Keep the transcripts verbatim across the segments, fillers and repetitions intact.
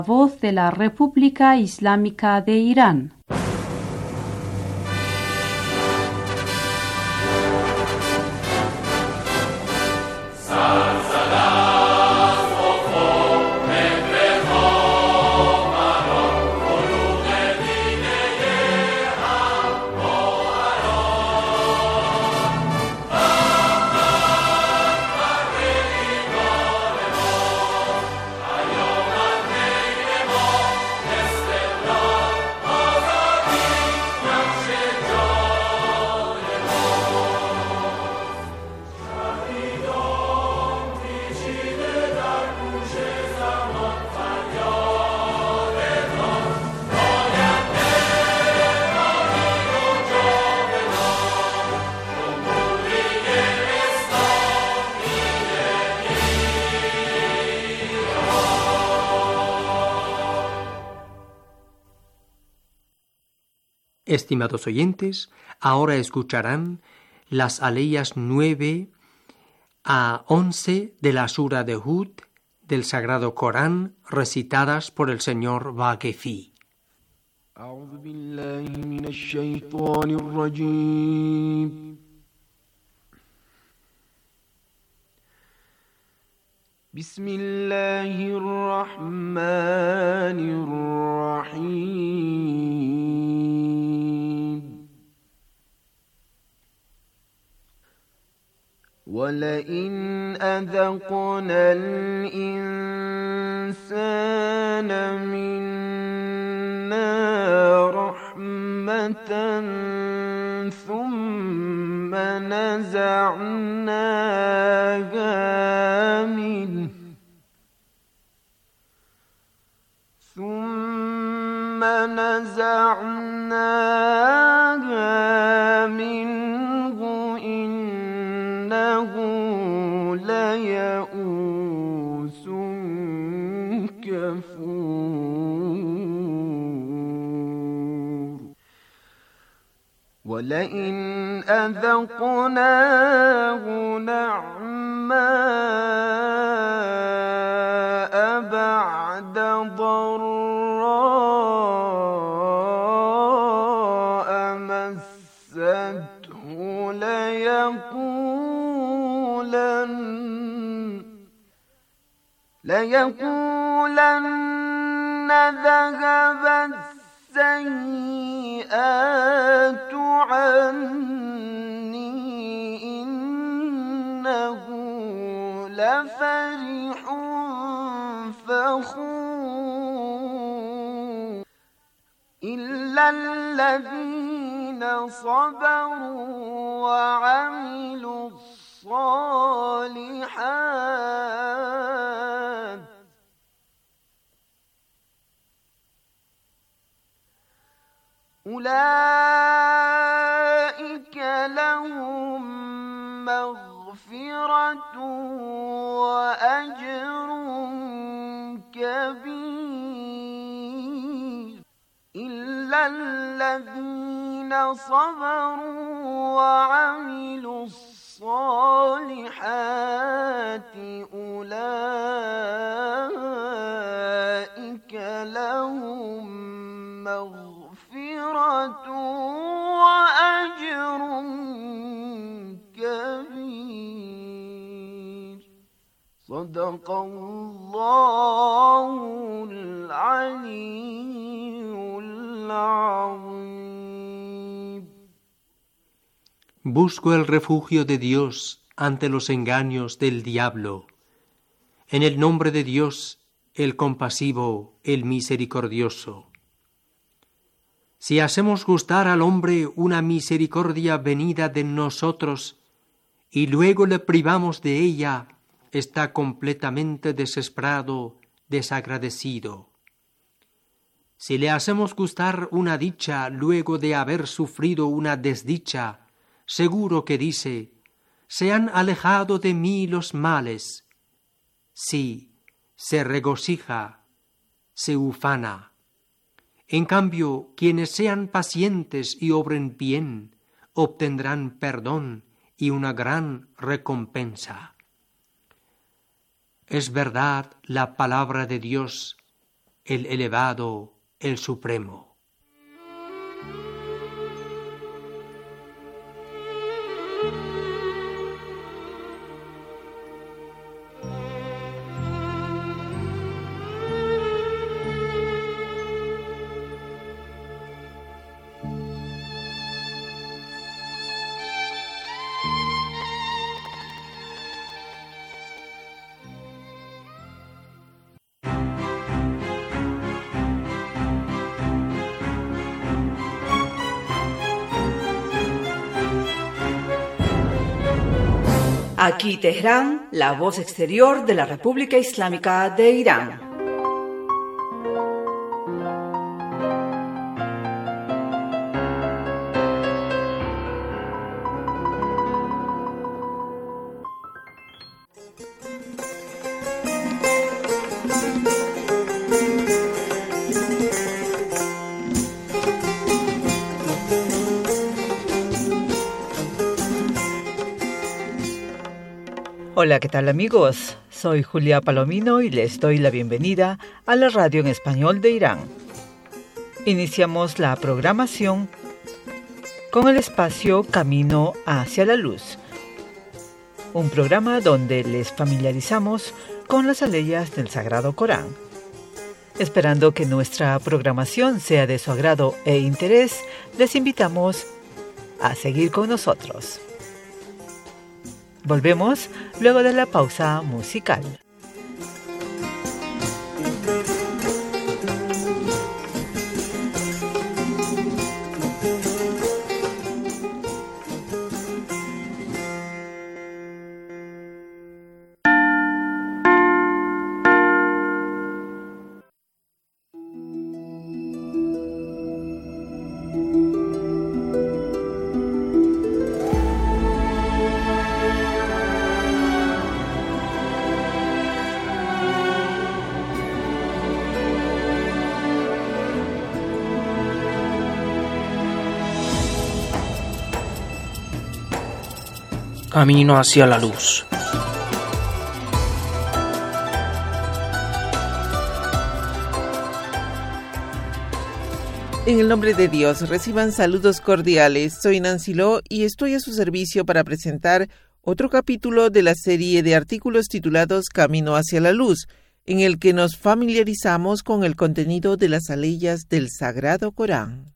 Voz de la República Islámica de Irán. Estimados oyentes, ahora escucharán las aleyas nueve a once de la Sura de Hud del Sagrado Corán, recitadas por el señor Vaquefi. أعوذ بالله من الشيطان الرجيم بسم الله الرحمن الرحيم ولئن أذقنا الإنسان منا رحمة ثم نزعناها منه ثم نزعناها منه إنه ليئوس كفور ولئن أذقناه نعماء بعد ضراء مسته ليقولن ليقولن ذهب السيئات عني إنه لفرح فخور إلا الذين صبروا وعملوا الصالحات أولئك لهم مغفرة وأجر كبير إلا الذين صبروا وعملوا الصالحات أولئك لهم مغفرة وأجر كبير صدق الله العلي العظيم. Busco el refugio de Dios ante los engaños del diablo. En el nombre de Dios, el compasivo, el misericordioso. Si hacemos gustar al hombre una misericordia venida de nosotros y luego le privamos de ella, está completamente desesperado, desagradecido. Si le hacemos gustar una dicha luego de haber sufrido una desdicha, seguro que dice: se han alejado de mí los males. Sí, se regocija, se ufana. En cambio, quienes sean pacientes y obren bien, obtendrán perdón y una gran recompensa. Es verdad la palabra de Dios, el elevado, el supremo. Aquí Teherán, la voz exterior de la República Islámica de Irán. Hola, ¿qué tal amigos? Soy Julia Palomino y les doy la bienvenida a la radio en español de Irán. Iniciamos la programación con el espacio Camino hacia la Luz, un programa donde les familiarizamos con las aleyas del Sagrado Corán. Esperando que nuestra programación sea de su agrado e interés, les invitamos a seguir con nosotros. Volvemos luego de la pausa musical. Camino hacia la luz. En el nombre de Dios, reciban saludos cordiales. Soy Nancy Lo y estoy a su servicio para presentar otro capítulo de la serie de artículos titulados Camino hacia la luz, en el que nos familiarizamos con el contenido de las aleyas del Sagrado Corán.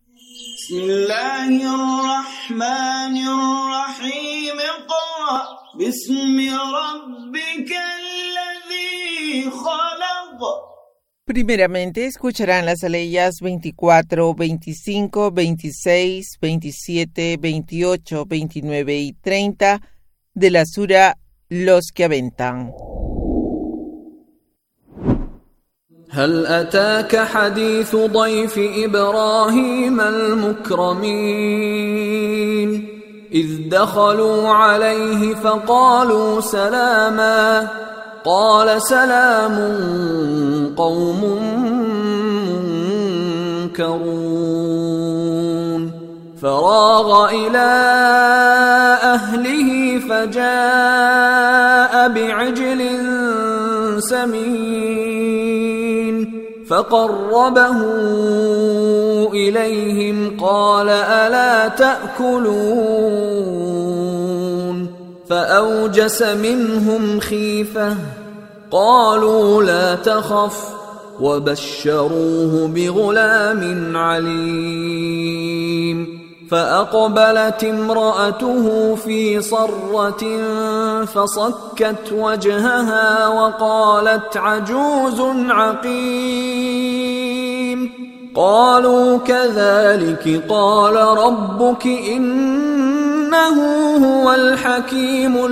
Primeramente escucharán las aleyas veinticuatro, veinticinco, veintiséis, veintisiete, veintiocho, veintinueve y treinta de la sura Los que aventan. هل أتاك حديث ضيف إبراهيم المكرمين إذ دخلوا عليه فقالوا سلاما قال سلام قوم منكرون فراغ إلى أهله فجاء بعجل سمين فقربه إليهم قال ألا تأكلون فأوجس منهم خيفة قالوا لا تخف وبشروه بغلام عليم فأقبلت امرأته في صرة فصكت وجهها وقالت عجوز عقيم قالوا كذلك قال ربك إنه هو الحكيم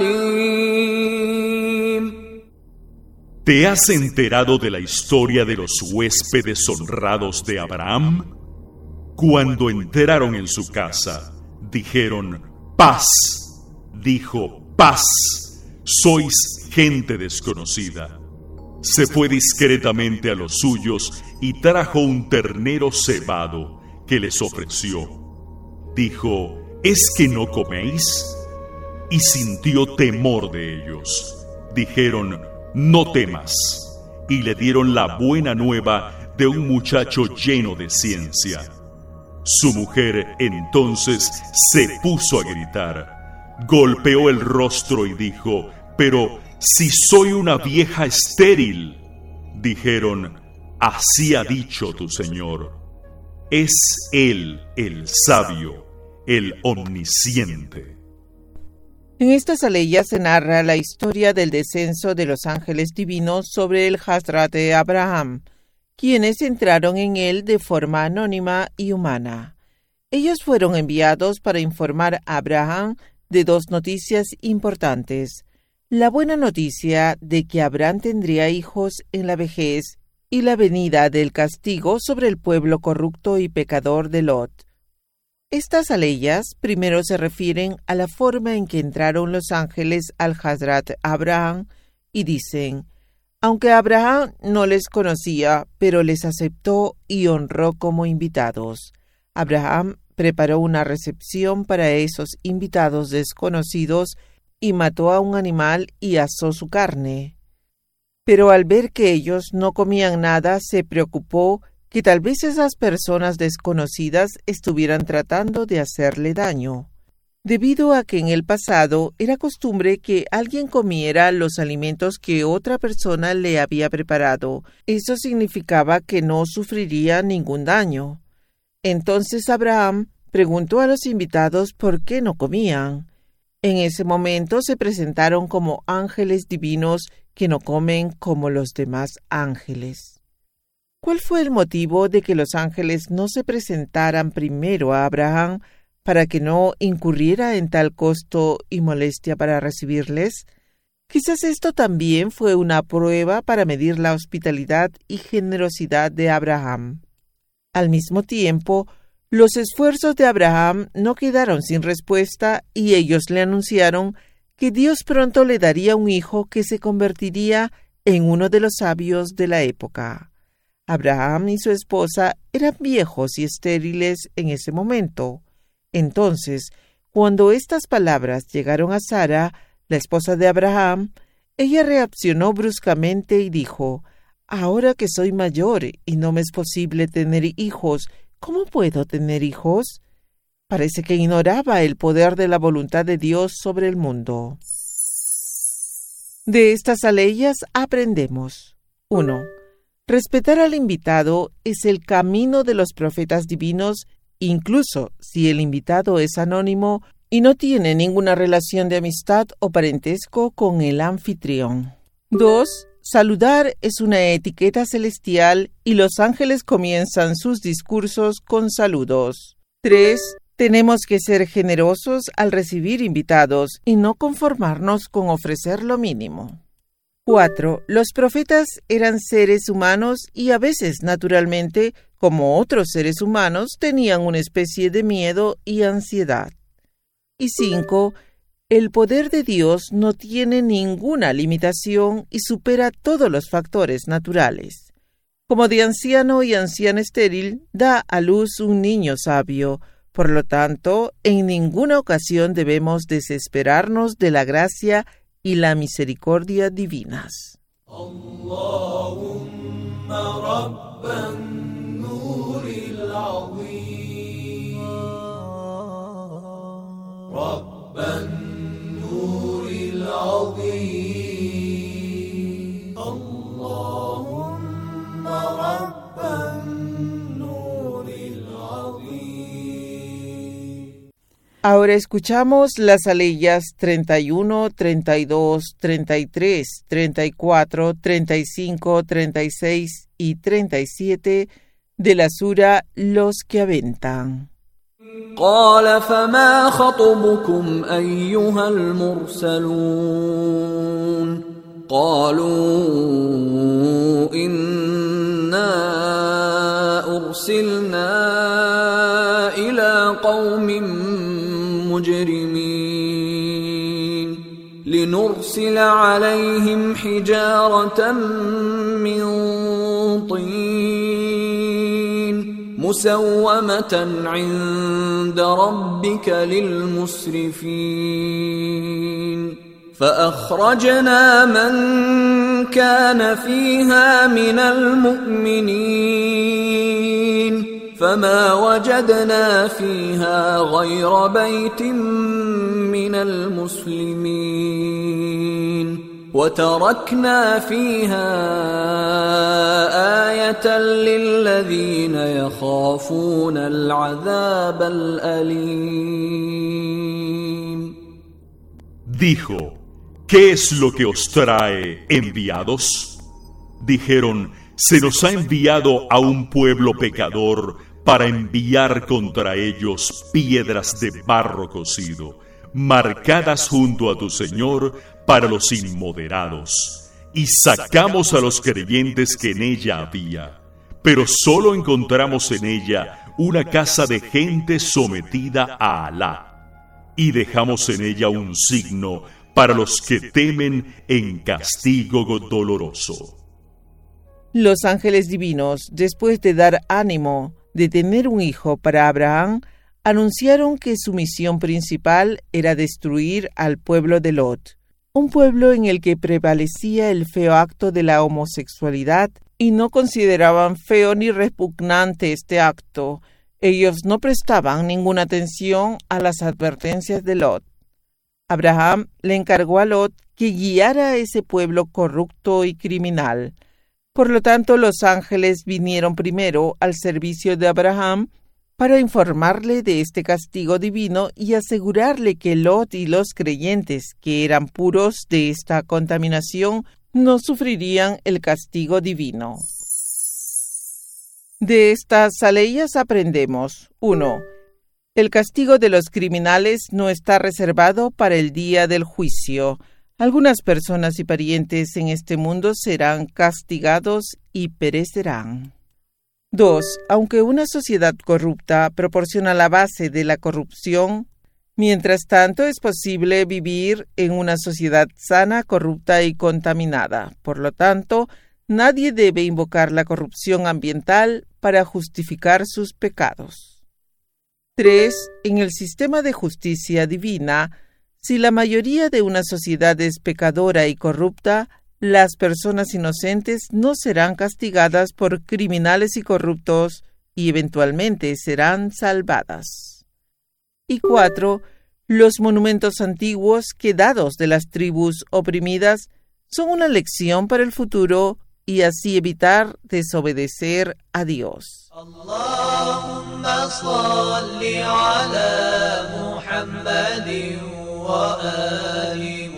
العليم. ¿Te has enterado de la historia de los huéspedes honrados de Abraham? Cuando entraron en su casa, dijeron, paz. Dijo, paz. Sois gente desconocida. Se fue discretamente a los suyos y trajo un ternero cebado que les ofreció. Dijo, ¿es que no coméis? Y sintió temor de ellos. Dijeron, no temas. y le dieron la buena nueva de un muchacho lleno de ciencia. Su mujer entonces se puso a gritar, golpeó el rostro y dijo: «Pero si soy una vieja estéril». Dijeron: «Así ha dicho tu Señor. Es Él el sabio, el omnisciente». En estas aleyas se narra la historia del descenso de los ángeles divinos sobre el Hazrat de Abraham, quienes entraron en él de forma anónima y humana. Ellos fueron enviados para informar a Abraham de dos noticias importantes: la buena noticia de que Abraham tendría hijos en la vejez y la venida del castigo sobre el pueblo corrupto y pecador de Lot. Estas aleyas primero se refieren a la forma en que entraron los ángeles al Hazrat Abraham y dicen: aunque Abraham no les conocía, pero les aceptó y honró como invitados. Abraham preparó una recepción para esos invitados desconocidos y mató a un animal y asó su carne. Pero al ver que ellos no comían nada, se preocupó que tal vez esas personas desconocidas estuvieran tratando de hacerle daño. Debido a que en el pasado era costumbre que alguien comiera los alimentos que otra persona le había preparado, eso significaba que no sufriría ningún daño. Entonces Abraham preguntó a los invitados por qué no comían. En ese momento se presentaron como ángeles divinos que no comen como los demás ángeles. ¿Cuál fue el motivo de que los ángeles no se presentaran primero a Abraham para que no incurriera en tal costo y molestia para recibirles? Quizás esto también fue una prueba para medir la hospitalidad y generosidad de Abraham. Al mismo tiempo, los esfuerzos de Abraham no quedaron sin respuesta y ellos le anunciaron que Dios pronto le daría un hijo que se convertiría en uno de los sabios de la época. Abraham y su esposa eran viejos y estériles en ese momento. Entonces, cuando estas palabras llegaron a Sara, la esposa de Abraham, ella reaccionó bruscamente y dijo: «Ahora que soy mayor y no me es posible tener hijos, ¿cómo puedo tener hijos?». Parece que ignoraba el poder de la voluntad de Dios sobre el mundo. De estas aleyas aprendemos: uno. Respetar al invitado es el camino de los profetas divinos, incluso si el invitado es anónimo y no tiene ninguna relación de amistad o parentesco con el anfitrión. dos. Saludar es una etiqueta celestial y los ángeles comienzan sus discursos con saludos. tres. Tenemos que ser generosos al recibir invitados y no conformarnos con ofrecer lo mínimo. cuatro. Los profetas eran seres humanos y a veces, naturalmente, como otros seres humanos, tenían una especie de miedo y ansiedad. Y cinco. El poder de Dios no tiene ninguna limitación y supera todos los factores naturales. Como de anciano y anciana estéril, da a luz un niño sabio. Por lo tanto, en ninguna ocasión debemos desesperarnos de la gracia y la misericordia divinas. Allahumma rabban nuril azim, rabban nuril azim, Allahumma rabban nuril azim. Ahora escuchamos las aleyas treinta y uno, treinta y dos, treinta y tres, treinta y cuatro, treinta y cinco, treinta y seis y treinta y siete de la sura Los que aventan. قال فما خطبكم أيها المرسلون قالوا إنا أرسلنا إلى قوم مجرمين لنرسل عليهم حجارة من طين مسومة عند ربك للمسرفين فأخرجنا من كان فيها من المؤمنين فما وجدنا فيها غير بيت من المسلمين وتركنا فيها آية للذين يخافون العذاب الأليم. Dijo: ¿Qué es lo que os trae, enviados? Dijeron: se nos ha enviado a un pueblo pecador para enviar contra ellos piedras de barro cocido, marcadas junto a tu Señor para los inmoderados. Y sacamos a los creyentes que en ella había, pero solo encontramos en ella una casa de gente sometida a Alá, y dejamos en ella un signo para los que temen en castigo doloroso. Los ángeles divinos, después de dar ánimo de tener un hijo para Abraham, anunciaron que su misión principal era destruir al pueblo de Lot, un pueblo en el que prevalecía el feo acto de la homosexualidad y no consideraban feo ni repugnante este acto. Ellos no prestaban ninguna atención a las advertencias de Lot. Abraham le encargó a Lot que guiara a ese pueblo corrupto y criminal. Por lo tanto, los ángeles vinieron primero al servicio de Abraham para informarle de este castigo divino y asegurarle que Lot y los creyentes que eran puros de esta contaminación no sufrirían el castigo divino. De estas aleyas aprendemos: uno. El castigo de los criminales no está reservado para el día del juicio. Algunas personas y parientes en este mundo serán castigados y perecerán. dos. Aunque una sociedad corrupta proporciona la base de la corrupción, mientras tanto es posible vivir en una sociedad sana, corrupta y contaminada. Por lo tanto, nadie debe invocar la corrupción ambiental para justificar sus pecados. tres. En el sistema de justicia divina, si la mayoría de una sociedad es pecadora y corrupta, las personas inocentes no serán castigadas por criminales y corruptos y eventualmente serán salvadas. Y cuatro. Los monumentos antiguos quedados de las tribus oprimidas son una lección para el futuro y así evitar desobedecer a Dios. Allahumma salli ala Muhammadin wa ali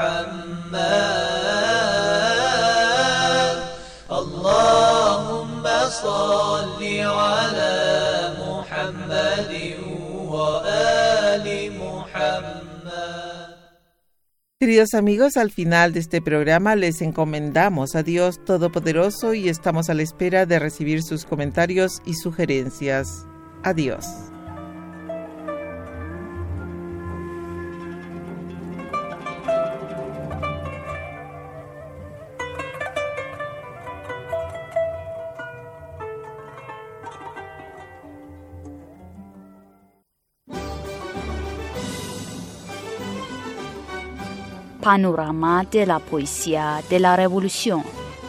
Muhammad. Allahumma salli ala Muhammadin wa ali Muhammad. Queridos amigos, al final de este programa les encomendamos a Dios Todopoderoso y estamos a la espera de recibir sus comentarios y sugerencias. Adiós. Panorama de la poesía de la revolución.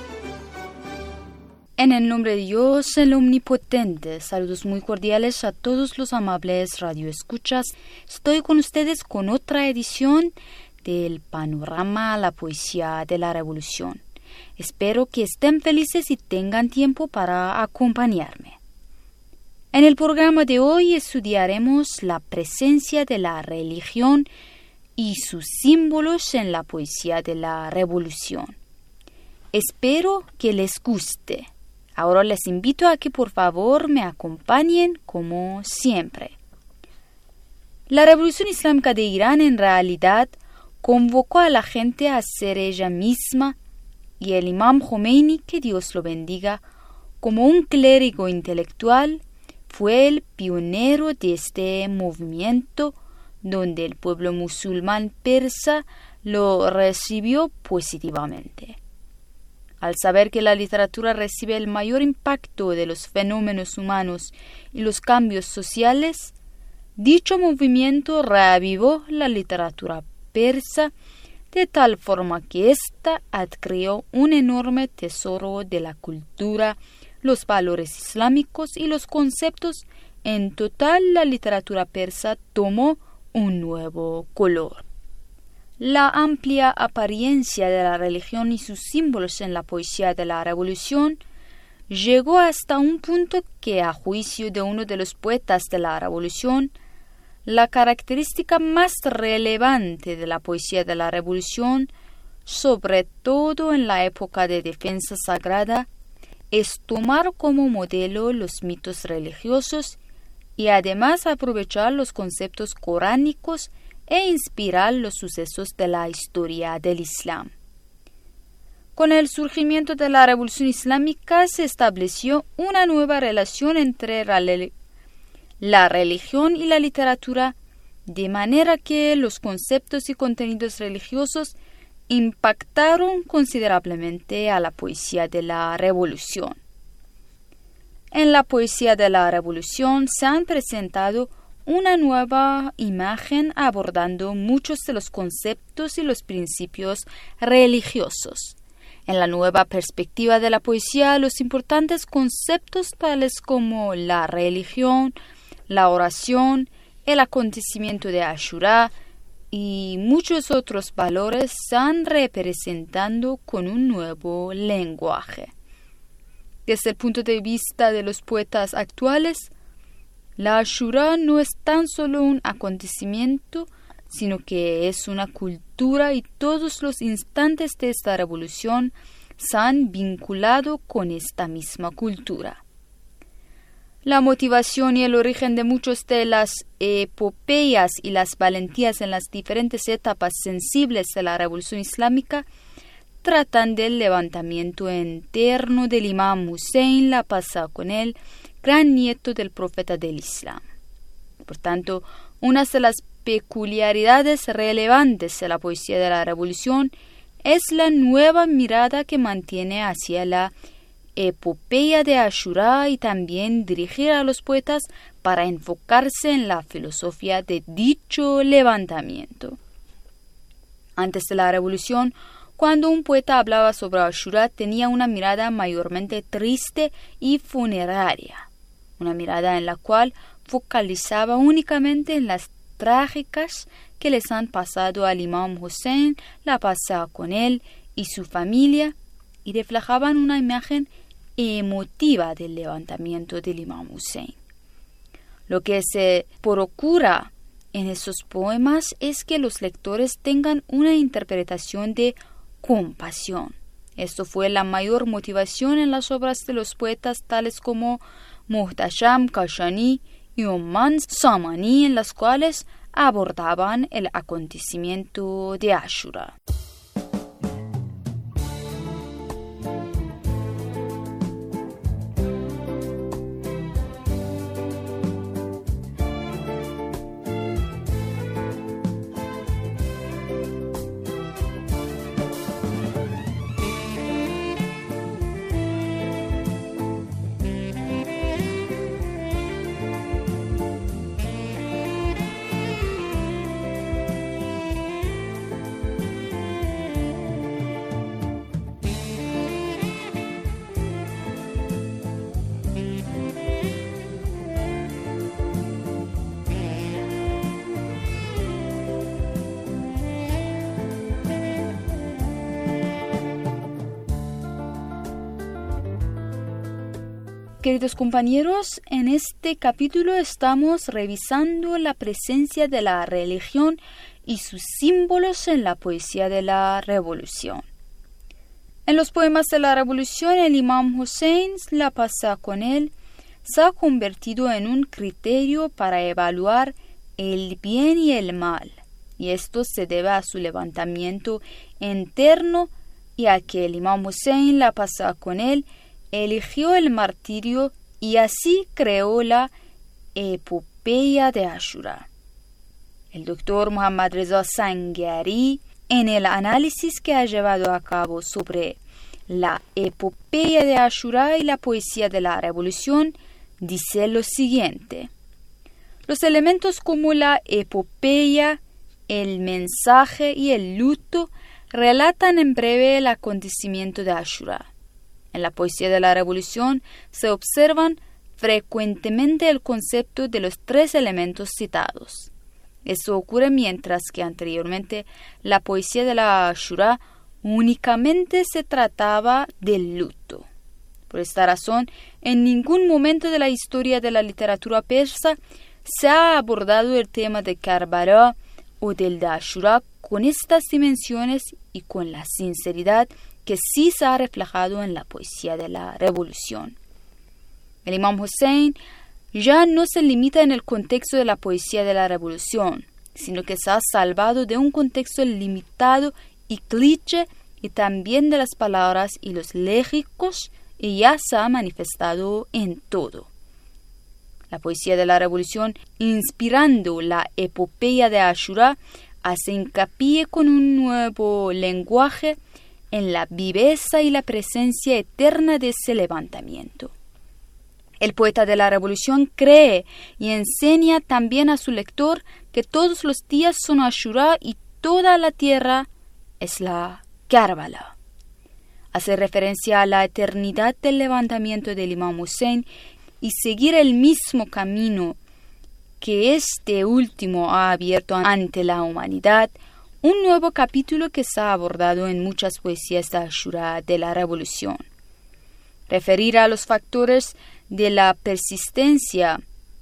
En el nombre de Dios, el Omnipotente, saludos muy cordiales a todos los amables radioescuchas. Estoy con ustedes con otra edición del Panorama la poesía de la revolución. Espero que estén felices y tengan tiempo para acompañarme. En el programa de hoy estudiaremos la presencia de la religión y sus símbolos en la poesía de la revolución. Espero que les guste. Ahora les invito a que por favor me acompañen como siempre. La Revolución Islámica de Irán en realidad convocó a la gente a ser ella misma y el Imam Khomeini, que Dios lo bendiga, como un clérigo intelectual, fue el pionero de este movimiento donde el pueblo musulmán persa lo recibió positivamente. Al saber que la literatura recibe el mayor impacto de los fenómenos humanos y los cambios sociales, dicho movimiento reavivó la literatura persa, de tal forma que ésta adquirió un enorme tesoro de la cultura, los valores islámicos y los conceptos. En total, la literatura persa tomó un nuevo color. La amplia apariencia de la religión y sus símbolos en la poesía de la Revolución llegó hasta un punto que, a juicio de uno de los poetas de la Revolución, la característica más relevante de la poesía de la Revolución, sobre todo en la época de defensa sagrada, es tomar como modelo los mitos religiosos y además aprovechar los conceptos coránicos e inspirar los sucesos de la historia del Islam. Con el surgimiento de la Revolución Islámica se estableció una nueva relación entre la, la religión y la literatura, de manera que los conceptos y contenidos religiosos impactaron considerablemente a la poesía de la Revolución. En la poesía de la Revolución se han presentado una nueva imagen abordando muchos de los conceptos y los principios religiosos. En la nueva perspectiva de la poesía, los importantes conceptos tales como la religión, la oración, el acontecimiento de Ashura y muchos otros valores se están representando con un nuevo lenguaje. Desde el punto de vista de los poetas actuales, la Ashura no es tan solo un acontecimiento, sino que es una cultura y todos los instantes de esta revolución se han vinculado con esta misma cultura. La motivación y el origen de muchas de las epopeyas y las valentías en las diferentes etapas sensibles de la Revolución Islámica tratan del levantamiento interno del Imam Hussein, la paz con él, gran nieto del profeta del Islam. Por tanto, una de las peculiaridades relevantes de la poesía de la Revolución es la nueva mirada que mantiene hacia la epopeya de Ashura y también dirigir a los poetas para enfocarse en la filosofía de dicho levantamiento. Antes de la Revolución, cuando un poeta hablaba sobre Ashura, tenía una mirada mayormente triste y funeraria, una mirada en la cual focalizaba únicamente en las trágicas que les han pasado al Imam Hussein, la paz con él y su familia, y reflejaban una imagen emotiva del levantamiento del Imam Hussein. Lo que se procura en esos poemas es que los lectores tengan una interpretación de compasión. Esto fue la mayor motivación en las obras de los poetas tales como Muhtasham Kashani y Oman Samani, en las cuales abordaban el acontecimiento de Ashura. Queridos compañeros, en este capítulo estamos revisando la presencia de la religión y sus símbolos en la poesía de la Revolución. En los poemas de la Revolución, el Imam Hussein, la paz con él, se ha convertido en un criterio para evaluar el bien y el mal, y esto se debe a su levantamiento interno y a que el Imam Hussein, la paz con él, eligió el martirio y así creó la epopeya de Ashura. El doctor Muhammad Reza Sanghari, en el análisis que ha llevado a cabo sobre la epopeya de Ashura y la poesía de la Revolución, dice lo siguiente: los elementos como la epopeya, el mensaje y el luto relatan en breve el acontecimiento de Ashura. En la poesía de la revolución se observan frecuentemente el concepto de los tres elementos citados. Esto ocurre mientras que anteriormente la poesía de la Ashura únicamente se trataba del luto. Por esta razón, en ningún momento de la historia de la literatura persa se ha abordado el tema de Karbala o del de Ashura con estas dimensiones y con la sinceridad que sí se ha reflejado en la poesía de la revolución. El Imam Hussein ya no se limita en el contexto de la poesía de la revolución, sino que se ha salvado de un contexto limitado y cliché y también de las palabras y los léxicos, y ya se ha manifestado en todo. La poesía de la revolución, inspirando la epopeya de Ashura, hace hincapié con un nuevo lenguaje en la viveza y la presencia eterna de ese levantamiento. El poeta de la revolución cree y enseña también a su lector que todos los días son Ashura y toda la tierra es la Karbala. Hace referencia a la eternidad del levantamiento del Imam Hussein y seguir el mismo camino que este último ha abierto ante la humanidad, un nuevo capítulo que se ha abordado en muchas poesías de Ashura de la revolución. Referir a los factores de la persistencia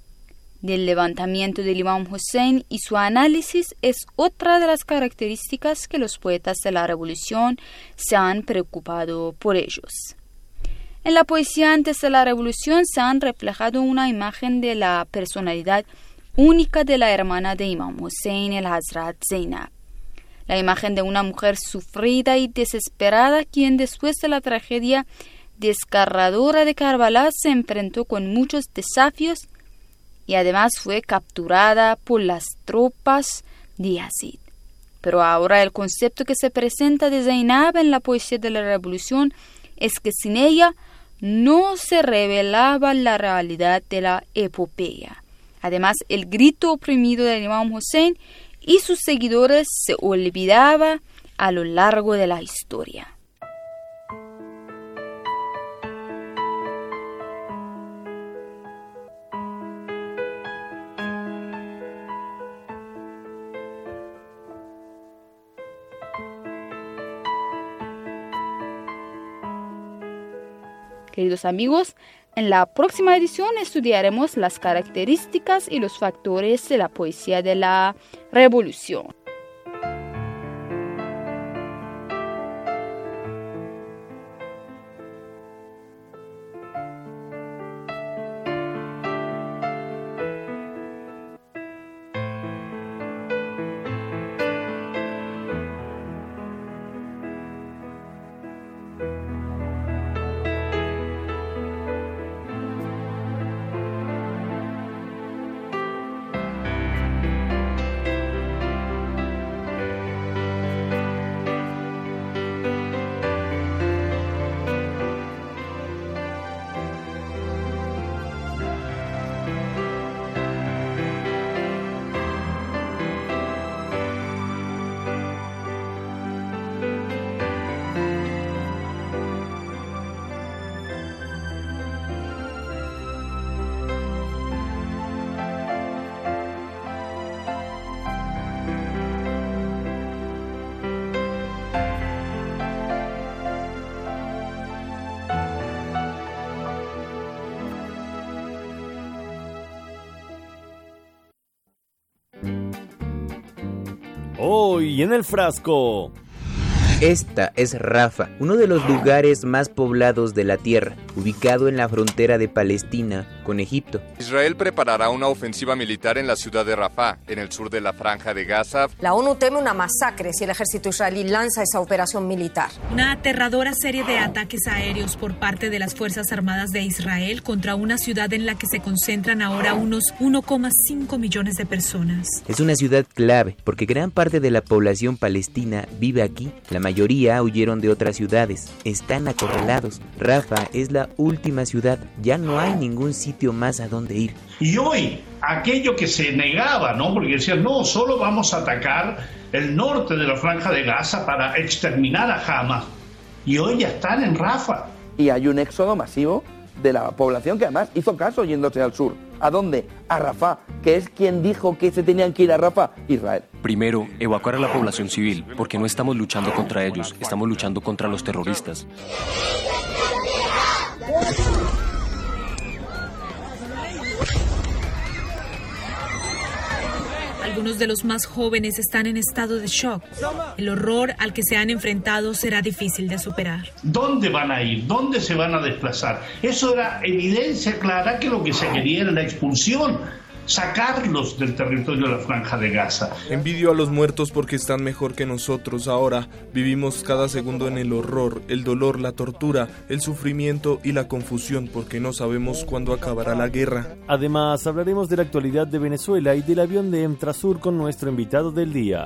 del levantamiento del Imam Hussein y su análisis es otra de las características que los poetas de la revolución se han preocupado por ellos. En la poesía antes de la revolución se han reflejado una imagen de la personalidad única de la hermana de Imam Hussein, el Hazrat Zainab. La imagen de una mujer sufrida y desesperada quien después de la tragedia desgarradora de Karbala se enfrentó con muchos desafíos y además fue capturada por las tropas de Yazid. Pero ahora el concepto que se presenta de Zainab en la poesía de la revolución es que sin ella no se revelaba la realidad de la epopeya. Además, el grito oprimido del Imam Hussein y sus seguidores se olvidaba a lo largo de la historia. Queridos amigos, en la próxima edición estudiaremos las características y los factores de la poesía de la revolución. Hoy en el frasco. Esta es Rafa, uno de los lugares más poblados de la tierra, ubicado en la frontera de Palestina con Egipto. Israel preparará una ofensiva militar en la ciudad de Rafah, en el sur de la Franja de Gaza. La ONU teme una masacre si el ejército israelí lanza esa operación militar. Una aterradora serie de ataques aéreos por parte de las Fuerzas Armadas de Israel contra una ciudad en la que se concentran ahora unos uno coma cinco millones de personas. Es una ciudad clave porque gran parte de la población palestina vive aquí. La mayoría huyeron de otras ciudades. Están acorralados. Rafah es la última ciudad. Ya no hay ningún sitio más a donde ir. Y hoy, aquello que se negaba, ¿no? Porque decían, no, solo vamos a atacar el norte de la Franja de Gaza para exterminar a Hamas. Y hoy ya están en Rafah. Y hay un éxodo masivo de la población que además hizo caso yéndose al sur. ¿A dónde? A Rafah, que es quien dijo que se tenían que ir a Rafah, Israel. Primero, evacuar a la población civil, porque no estamos luchando contra ellos, estamos luchando contra los terroristas. Algunos de los más jóvenes están en estado de shock. El horror al que se han enfrentado será difícil de superar. ¿Dónde van a ir? ¿Dónde se van a desplazar? Eso era evidencia clara que lo que se quería era la expulsión, sacarlos del territorio de la Franja de Gaza. Envidio a los muertos porque están mejor que nosotros. Ahora vivimos cada segundo en el horror, el dolor, la tortura, el sufrimiento y la confusión porque no sabemos cuándo acabará la guerra. Además, hablaremos de la actualidad de Venezuela y del avión de Emtrasur con nuestro invitado del día.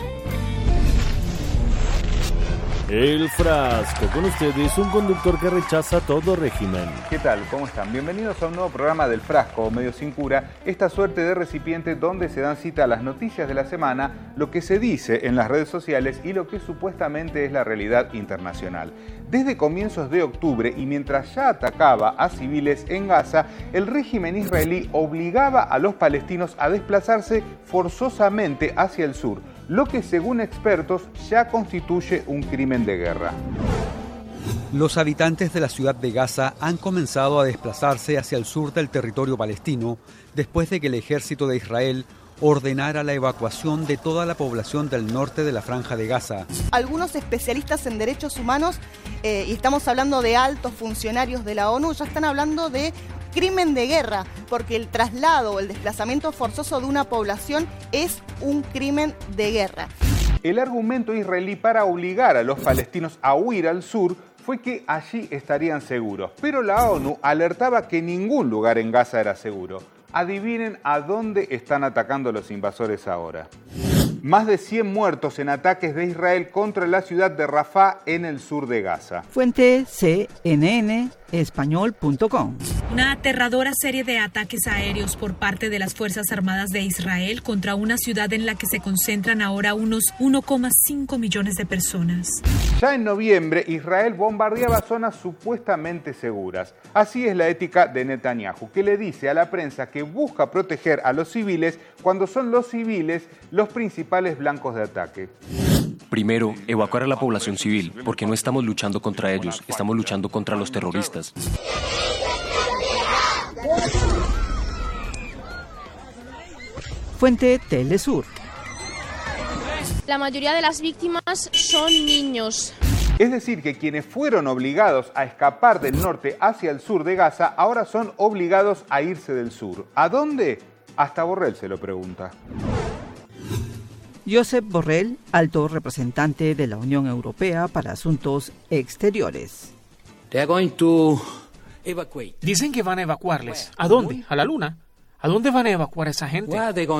El Frasco, con ustedes, un conductor que rechaza todo régimen. ¿Qué tal? ¿Cómo están? Bienvenidos a un nuevo programa del Frasco, o Medio Sin Cura, esta suerte de recipiente donde se dan cita a las noticias de la semana, lo que se dice en las redes sociales y lo que supuestamente es la realidad internacional. Desde comienzos de octubre y mientras ya atacaba a civiles en Gaza, el régimen israelí obligaba a los palestinos a desplazarse forzosamente hacia el sur, lo que según expertos ya constituye un crimen de guerra. Los habitantes de la ciudad de Gaza han comenzado a desplazarse hacia el sur del territorio palestino después de que el ejército de Israel ordenara la evacuación de toda la población del norte de la Franja de Gaza. Algunos especialistas en derechos humanos, eh, y estamos hablando de altos funcionarios de la ONU, ya están hablando de crimen de guerra, porque el traslado o el desplazamiento forzoso de una población es un crimen de guerra. El argumento israelí para obligar a los palestinos a huir al sur fue que allí estarían seguros, pero la ONU alertaba que ningún lugar en Gaza era seguro. Adivinen a dónde están atacando los invasores ahora. Más de cien muertos en ataques de Israel contra la ciudad de Rafah en el sur de Gaza. Fuente C N N español punto com. Una aterradora serie de ataques aéreos por parte de las Fuerzas Armadas de Israel contra una ciudad en la que se concentran ahora unos uno coma cinco millones de personas. Ya en noviembre, Israel bombardeaba zonas supuestamente seguras. Así es la ética de Netanyahu, que le dice a la prensa que busca proteger a los civiles cuando son los civiles los principales blancos de ataque. Primero, evacuar a la población civil, porque no estamos luchando contra ellos, estamos luchando contra los terroristas. Fuente Telesur. La mayoría de las víctimas son niños. Es decir, que quienes fueron obligados a escapar del norte hacia el sur de Gaza, ahora son obligados a irse del sur. ¿A dónde? Hasta Borrell se lo pregunta. Josep Borrell, alto representante de la Unión Europea para Asuntos Exteriores. Dicen que van a evacuarles. ¿A dónde? ¿A la luna? ¿A dónde van a evacuar a esa gente?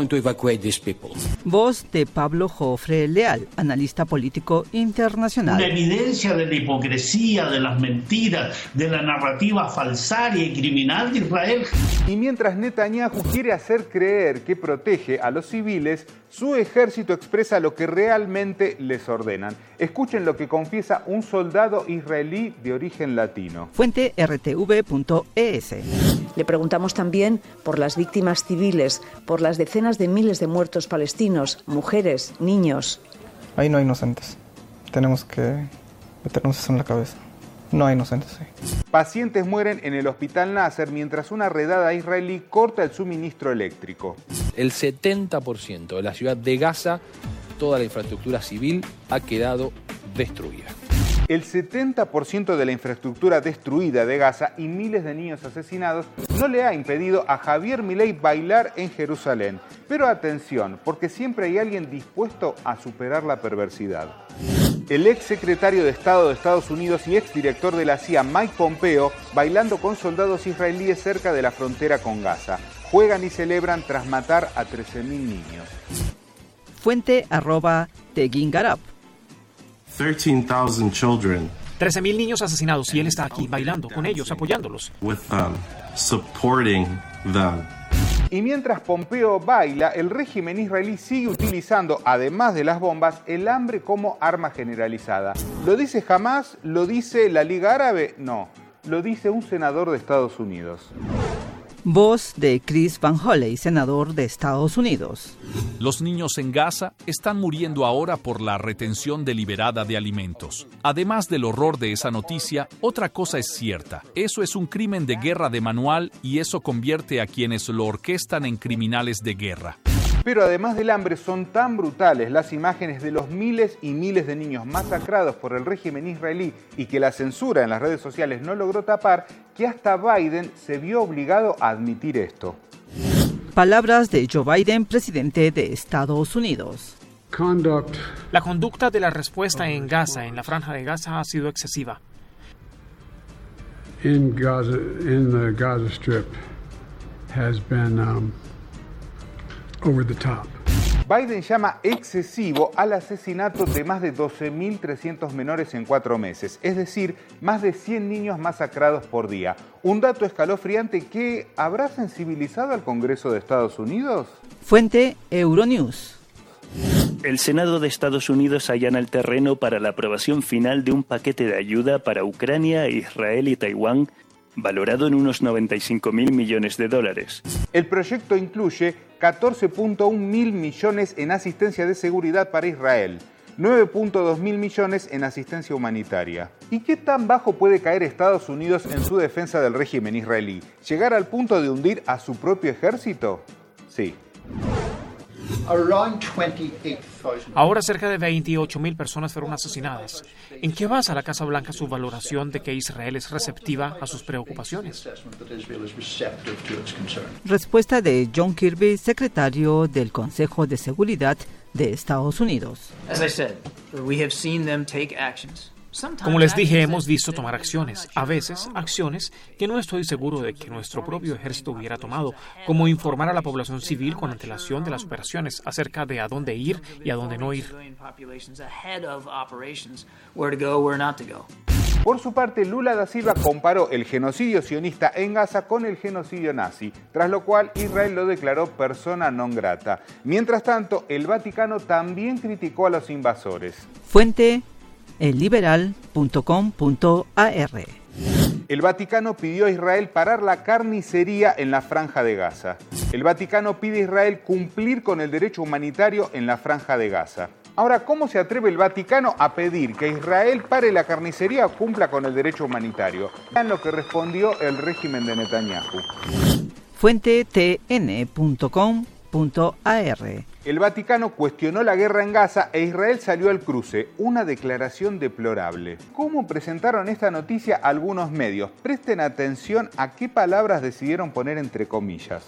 Voz de Pablo Jofre Leal, analista político internacional. Una evidencia de la hipocresía, de las mentiras, de la narrativa falsaria y criminal de Israel. Y mientras Netanyahu quiere hacer creer que protege a los civiles, su ejército expresa lo que realmente les ordenan. Escuchen lo que confiesa un soldado israelí de origen latino. Fuente R T V punto E S. Le preguntamos también por las víctimas civiles, por las decenas de miles de muertos palestinos, mujeres, niños. Ahí no hay inocentes. Tenemos que meternos eso en la cabeza. No hay inocentes. Sí. Pacientes mueren en el hospital Nasser mientras una redada israelí corta el suministro eléctrico. El setenta por ciento de la ciudad de Gaza, toda la infraestructura civil ha quedado destruida. El setenta por ciento de la infraestructura destruida de Gaza y miles de niños asesinados no le ha impedido a Javier Milei bailar en Jerusalén. Pero atención, porque siempre hay alguien dispuesto a superar la perversidad. El ex secretario de Estado de Estados Unidos y exdirector de la C I A, Mike Pompeo, bailando con soldados israelíes cerca de la frontera con Gaza. Juegan y celebran tras matar a trece mil niños. Fuente arroba Teguingarap. trece mil niños asesinados y él está aquí bailando con ellos, apoyándolos. With them, supporting them. Y mientras Pompeo baila, el régimen israelí sigue utilizando, además de las bombas, el hambre como arma generalizada. ¿Lo dice Hamás? ¿Lo dice la Liga Árabe? No, lo dice un senador de Estados Unidos. Voz de Chris Van Hollen, senador de Estados Unidos. Los niños en Gaza están muriendo ahora por la retención deliberada de alimentos. Además del horror de esa noticia, otra cosa es cierta. Eso es un crimen de guerra de manual y eso convierte a quienes lo orquestan en criminales de guerra. Pero además del hambre, son tan brutales las imágenes de los miles y miles de niños masacrados por el régimen israelí y que la censura en las redes sociales no logró tapar, que hasta Biden se vio obligado a admitir esto. Palabras de Joe Biden, presidente de Estados Unidos. La conducta de la respuesta en Gaza, en la franja de Gaza, ha sido excesiva. In Gaza, in the Gaza Strip, has been um, over the top. Biden llama excesivo al asesinato de más de doce mil trescientos menores en cuatro meses, es decir, más de cien niños masacrados por día. Un dato escalofriante que ¿habrá sensibilizado al Congreso de Estados Unidos? Fuente Euronews. El Senado de Estados Unidos allana el terreno para la aprobación final de un paquete de ayuda para Ucrania, Israel y Taiwán, valorado en unos noventa y cinco mil millones de dólares. El proyecto incluye catorce punto uno mil millones en asistencia de seguridad para Israel, nueve punto dos mil millones en asistencia humanitaria. ¿Y qué tan bajo puede caer Estados Unidos en su defensa del régimen israelí? ¿Llegar al punto de hundir a su propio ejército? Sí. Ahora cerca de veintiocho mil personas fueron asesinadas. ¿En qué basa la Casa Blanca su valoración de que Israel es receptiva a sus preocupaciones? Respuesta de John Kirby, secretario del Consejo de Seguridad de Estados Unidos. Como les dije, hemos visto tomar acciones, a veces acciones que no estoy seguro de que nuestro propio ejército hubiera tomado, como informar a la población civil con antelación de las operaciones acerca de a dónde ir y a dónde no ir. Por su parte, Lula da Silva comparó el genocidio sionista en Gaza con el genocidio nazi, tras lo cual Israel lo declaró persona non grata. Mientras tanto, el Vaticano también criticó a los invasores. Fuente el liberal punto com punto a r. El Vaticano pidió a Israel parar la carnicería en la Franja de Gaza. El Vaticano pide a Israel cumplir con el derecho humanitario en la Franja de Gaza. Ahora, ¿cómo se atreve el Vaticano a pedir que Israel pare la carnicería o cumpla con el derecho humanitario? Vean lo que respondió el régimen de Netanyahu. Fuente t n punto com punto a r. El Vaticano cuestionó la guerra en Gaza e Israel salió al cruce. Una declaración deplorable. ¿Cómo presentaron esta noticia algunos medios? Presten atención a qué palabras decidieron poner entre comillas.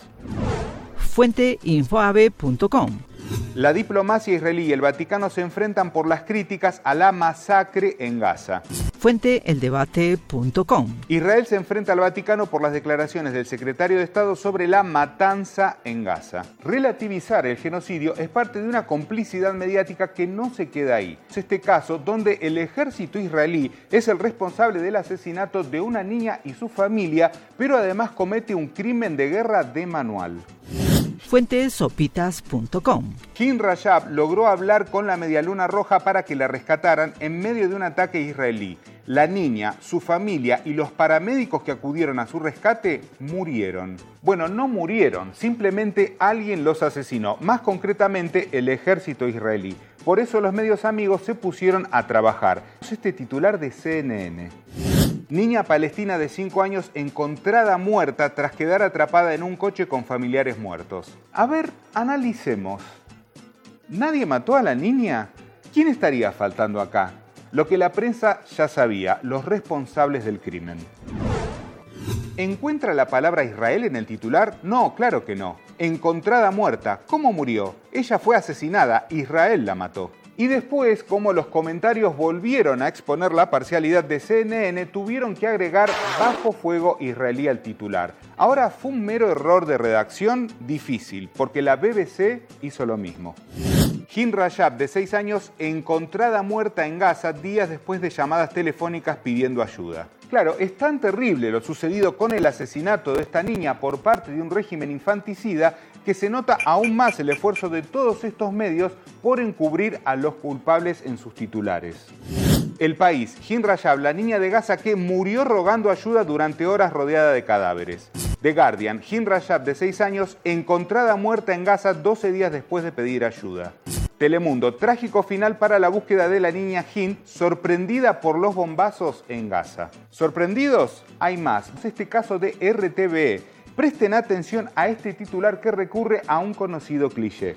Fuente infoabe punto com. La diplomacia israelí y el Vaticano se enfrentan por las críticas a la masacre en Gaza. Fuente el debate punto com. Israel se enfrenta al Vaticano por las declaraciones del secretario de Estado sobre la matanza en Gaza. Relativizar el genocidio es parte de una complicidad mediática que no se queda ahí. Es este caso donde el ejército israelí es el responsable del asesinato de una niña y su familia, pero además comete un crimen de guerra de manual. Fuente sopitas punto com. Kim Rajab logró hablar con la Medialuna Roja para que la rescataran en medio de un ataque israelí. La niña, su familia y los paramédicos que acudieron a su rescate murieron. Bueno, no murieron, simplemente alguien los asesinó, más concretamente el ejército israelí. Por eso los medios amigos se pusieron a trabajar. Este titular de C N N. Niña palestina de cinco años encontrada muerta tras quedar atrapada en un coche con familiares muertos. A ver, analicemos. ¿Nadie mató a la niña? ¿Quién estaría faltando acá? Lo que la prensa ya sabía, los responsables del crimen. ¿Encuentra la palabra Israel en el titular? No, claro que no. Encontrada muerta. ¿Cómo murió? Ella fue asesinada, Israel la mató. Y después, como los comentarios volvieron a exponer la parcialidad de C N N, tuvieron que agregar bajo fuego israelí al titular. Ahora, ¿fue un mero error de redacción? Difícil, porque la B B C hizo lo mismo. Hind Rajab, de seis años, encontrada muerta en Gaza días después de llamadas telefónicas pidiendo ayuda. Claro, es tan terrible lo sucedido con el asesinato de esta niña por parte de un régimen infanticida que se nota aún más el esfuerzo de todos estos medios por encubrir a los culpables en sus titulares. El País, Hind Rajab, la niña de Gaza que murió rogando ayuda durante horas rodeada de cadáveres. The Guardian, Hind Rajab, de seis años, encontrada muerta en Gaza doce días después de pedir ayuda. Telemundo, trágico final para la búsqueda de la niña Hind, sorprendida por los bombazos en Gaza. ¿Sorprendidos? Hay más. Es este caso de R T V E. Presten atención a este titular que recurre a un conocido cliché.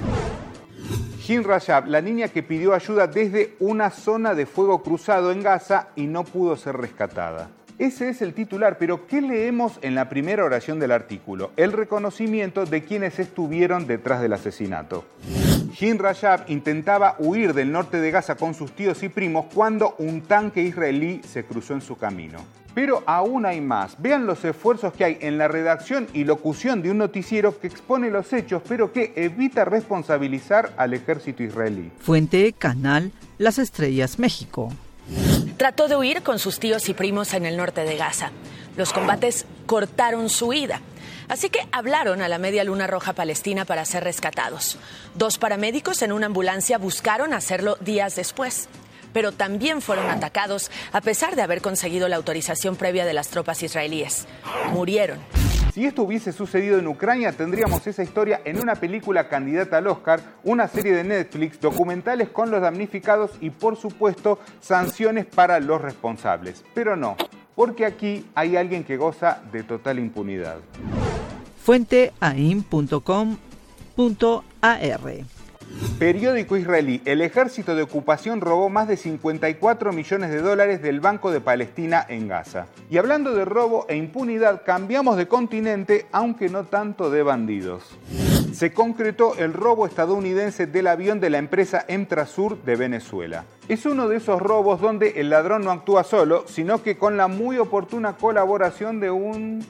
Hind Rajab, la niña que pidió ayuda desde una zona de fuego cruzado en Gaza y no pudo ser rescatada. Ese es el titular, pero ¿qué leemos en la primera oración del artículo? El reconocimiento de quienes estuvieron detrás del asesinato. Hind Rajab intentaba huir del norte de Gaza con sus tíos y primos cuando un tanque israelí se cruzó en su camino. Pero aún hay más. Vean los esfuerzos que hay en la redacción y locución de un noticiero que expone los hechos, pero que evita responsabilizar al ejército israelí. Fuente, Canal Las Estrellas, México. Trató de huir con sus tíos y primos en el norte de Gaza. Los combates cortaron su huida. Así que hablaron a la Media Luna Roja Palestina para ser rescatados. Dos paramédicos en una ambulancia buscaron hacerlo días después, pero también fueron atacados a pesar de haber conseguido la autorización previa de las tropas israelíes. Murieron. Si esto hubiese sucedido en Ucrania, tendríamos esa historia en una película candidata al Oscar, una serie de Netflix, documentales con los damnificados y, por supuesto, sanciones para los responsables. Pero no, porque aquí hay alguien que goza de total impunidad. Fuente, aim punto com punto a r. Periódico israelí. El ejército de ocupación robó más de cincuenta y cuatro millones de dólares del Banco de Palestina en Gaza. Y hablando de robo e impunidad, cambiamos de continente, aunque no tanto de bandidos. Se concretó el robo estadounidense del avión de la empresa Emtrasur de Venezuela. Es uno de esos robos donde el ladrón no actúa solo, sino que con la muy oportuna colaboración de un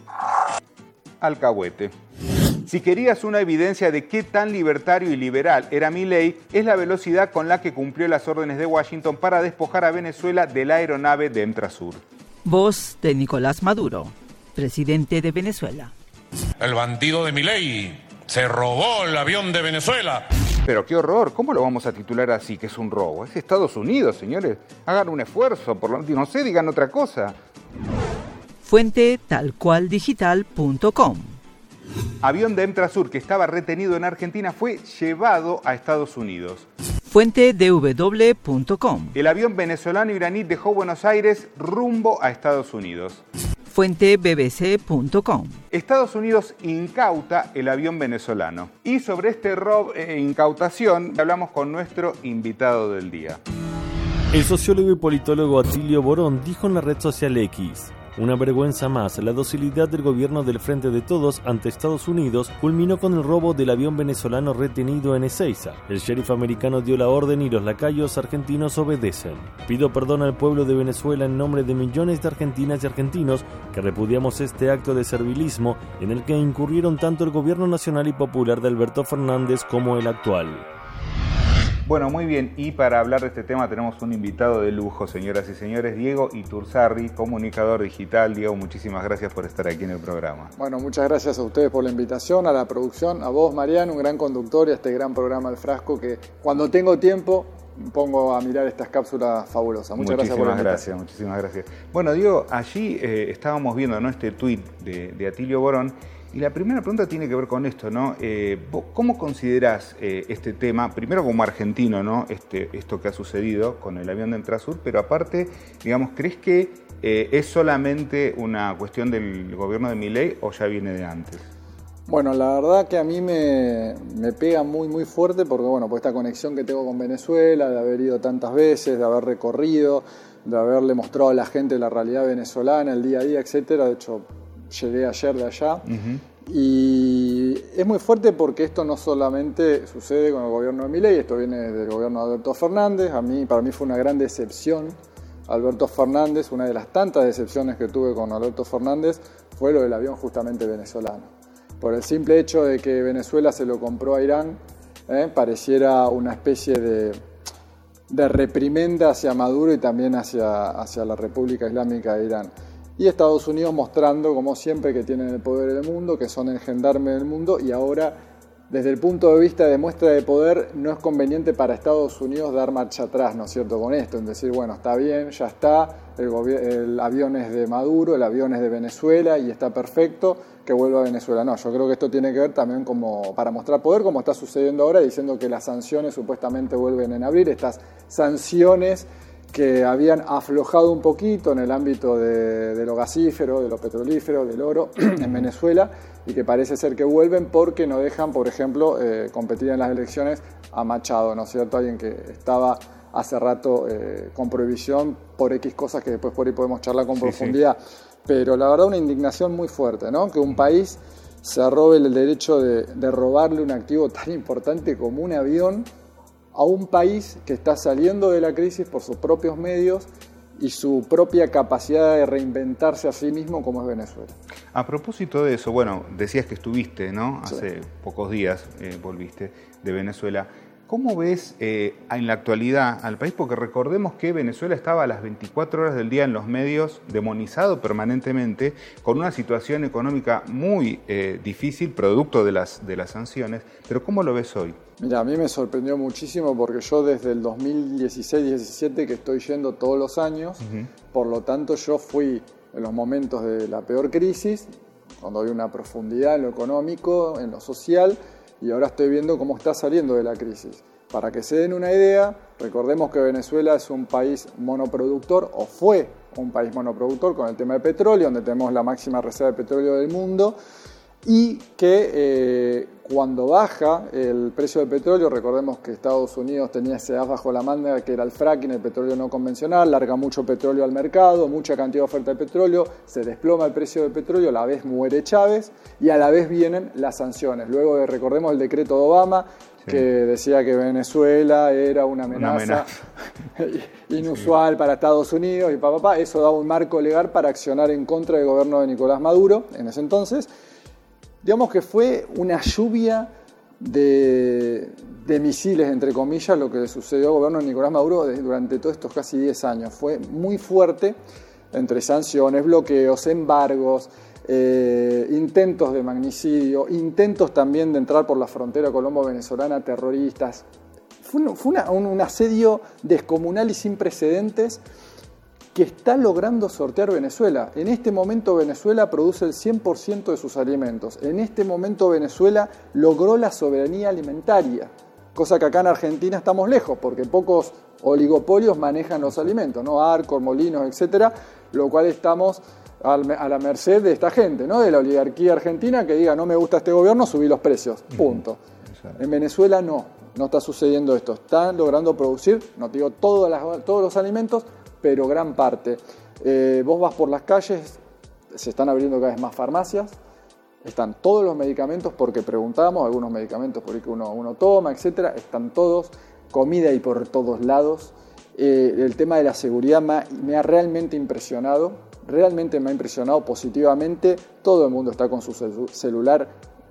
alcahuete. Si querías una evidencia de qué tan libertario y liberal era Milei, es la velocidad con la que cumplió las órdenes de Washington para despojar a Venezuela de la aeronave de Emtrasur. Voz de Nicolás Maduro, presidente de Venezuela. El bandido de Milei se robó el avión de Venezuela. Pero qué horror, ¿cómo lo vamos a titular así que es un robo? Es Estados Unidos, señores. Hagan un esfuerzo, por lo menos, no sé, digan otra cosa. Fuente talcualdigital punto com. Avión de Emtrasur que estaba retenido en Argentina fue llevado a Estados Unidos. Fuente d w w punto com. El avión venezolano-iraní dejó Buenos Aires rumbo a Estados Unidos. Fuente b b c punto com. Estados Unidos incauta el avión venezolano. Y sobre este robo e incautación hablamos con nuestro invitado del día. El sociólogo y politólogo Atilio Borón dijo en la red social X: una vergüenza más, la docilidad del gobierno del Frente de Todos ante Estados Unidos culminó con el robo del avión venezolano retenido en Ezeiza. El sheriff americano dio la orden y los lacayos argentinos obedecen. Pido perdón al pueblo de Venezuela en nombre de millones de argentinas y argentinos que repudiamos este acto de servilismo en el que incurrieron tanto el gobierno nacional y popular de Alberto Fernández como el actual. Bueno, muy bien, y para hablar de este tema tenemos un invitado de lujo, señoras y señores, Diego Iturzarri, comunicador digital. Diego, muchísimas gracias por estar aquí en el programa. Bueno, muchas gracias a ustedes por la invitación, a la producción, a vos, Mariano, un gran conductor, y a este gran programa El Frasco, que cuando tengo tiempo pongo a mirar estas cápsulas fabulosas. Muchas gracias por la invitación. Muchísimas gracias, muchísimas gracias. Bueno, Diego, allí eh, estábamos viendo, ¿no?, este tuit de, de Atilio Borón. Y la primera pregunta tiene que ver con esto, ¿no? Eh, ¿Cómo considerás eh, este tema, primero como argentino, ¿no?, este, esto que ha sucedido con el avión de Emtrasur, pero aparte, digamos, ¿crees que eh, es solamente una cuestión del gobierno de Milei o ya viene de antes? Bueno, la verdad que a mí me, me pega muy, muy fuerte porque, bueno, por esta conexión que tengo con Venezuela, de haber ido tantas veces, de haber recorrido, de haberle mostrado a la gente la realidad venezolana, el día a día, etcétera. De hecho, llegué ayer de allá. Uh-huh. Y es muy fuerte porque esto no solamente sucede con el gobierno de Milei, esto viene del gobierno de Alberto Fernández. A mí, para mí fue una gran decepción Alberto Fernández. Una de las tantas decepciones que tuve con Alberto Fernández fue lo del avión justamente venezolano. Por el simple hecho de que Venezuela se lo compró a Irán ¿eh? Pareciera una especie de, de reprimenda hacia Maduro y también hacia, hacia la República Islámica de Irán. Y Estados Unidos mostrando, como siempre, que tienen el poder del mundo, que son el gendarme del mundo, y ahora, desde el punto de vista de muestra de poder, no es conveniente para Estados Unidos dar marcha atrás, ¿no es cierto?, con esto, en decir, bueno, está bien, ya está, el, el avión es de Maduro, el avión es de Venezuela y está perfecto, que vuelva a Venezuela. No, yo creo que esto tiene que ver también como para mostrar poder, como está sucediendo ahora, diciendo que las sanciones supuestamente vuelven en abril, estas sanciones que habían aflojado un poquito en el ámbito de, de lo gasífero, de lo petrolífero, del oro en Venezuela, y que parece ser que vuelven porque no dejan, por ejemplo, eh, competir en las elecciones a Machado, ¿no es cierto? Alguien que estaba hace rato eh, con prohibición por X cosas que después por ahí podemos charlar con sí, profundidad. Sí. Pero la verdad una indignación muy fuerte, ¿no? Que un país se robe el derecho de, de robarle un activo tan importante como un avión a un país que está saliendo de la crisis por sus propios medios y su propia capacidad de reinventarse a sí mismo, como es Venezuela. A propósito de eso, bueno, decías que estuviste, ¿no? Hace sí. pocos días eh, volviste de Venezuela. ¿Cómo ves eh, en la actualidad al país? Porque recordemos que Venezuela estaba a las veinticuatro horas del día en los medios, demonizado permanentemente, con una situación económica muy eh, difícil, producto de las, de las sanciones. Pero ¿cómo lo ves hoy? Mira, a mí me sorprendió muchísimo porque yo desde el dos mil dieciséis diecisiete que estoy yendo todos los años, uh-huh. por lo tanto yo fui en los momentos de la peor crisis, cuando había una profundidad en lo económico, en lo social, y ahora estoy viendo cómo está saliendo de la crisis. Para que se den una idea, recordemos que Venezuela es un país monoproductor, o fue un país monoproductor con el tema de petróleo, donde tenemos la máxima reserva de petróleo del mundo, y que eh, cuando baja el precio del petróleo, recordemos que Estados Unidos tenía ese as bajo la manga que era el fracking, el petróleo no convencional, larga mucho petróleo al mercado, mucha cantidad de oferta de petróleo, se desploma el precio del petróleo, a la vez muere Chávez y a la vez vienen las sanciones. Luego de, recordemos el decreto de Obama, sí. que decía que Venezuela era una amenaza, una amenaza. inusual sí. para Estados Unidos y papá, pa, eso daba un marco legal para accionar en contra del gobierno de Nicolás Maduro en ese entonces. Digamos que fue una lluvia de, de misiles, entre comillas, lo que sucedió al gobierno de Nicolás Maduro durante todos estos casi diez años. Fue muy fuerte, entre sanciones, bloqueos, embargos, eh, intentos de magnicidio, intentos también de entrar por la frontera colombo-venezolana, terroristas. Fue, un, fue una, un, un asedio descomunal y sin precedentes que está logrando sortear Venezuela. En este momento Venezuela produce el cien por ciento de sus alimentos. En este momento Venezuela logró la soberanía alimentaria, cosa que acá en Argentina estamos lejos, porque pocos oligopolios manejan los alimentos, ¿no? Arcor, Molinos, etcétera, lo cual estamos a la merced de esta gente, ¿no? De la oligarquía argentina que diga, no me gusta este gobierno, subí los precios, punto. En Venezuela no, no está sucediendo esto. Están logrando producir, no te digo todas las, todos los alimentos, pero gran parte. Eh, vos vas por las calles, se están abriendo cada vez más farmacias, están todos los medicamentos, porque preguntamos, algunos medicamentos por ahí que uno, uno toma, etcétera, están todos, comida y por todos lados. Eh, el tema de la seguridad me ha, me ha realmente impresionado, realmente me ha impresionado positivamente. Todo el mundo está con su celu- celular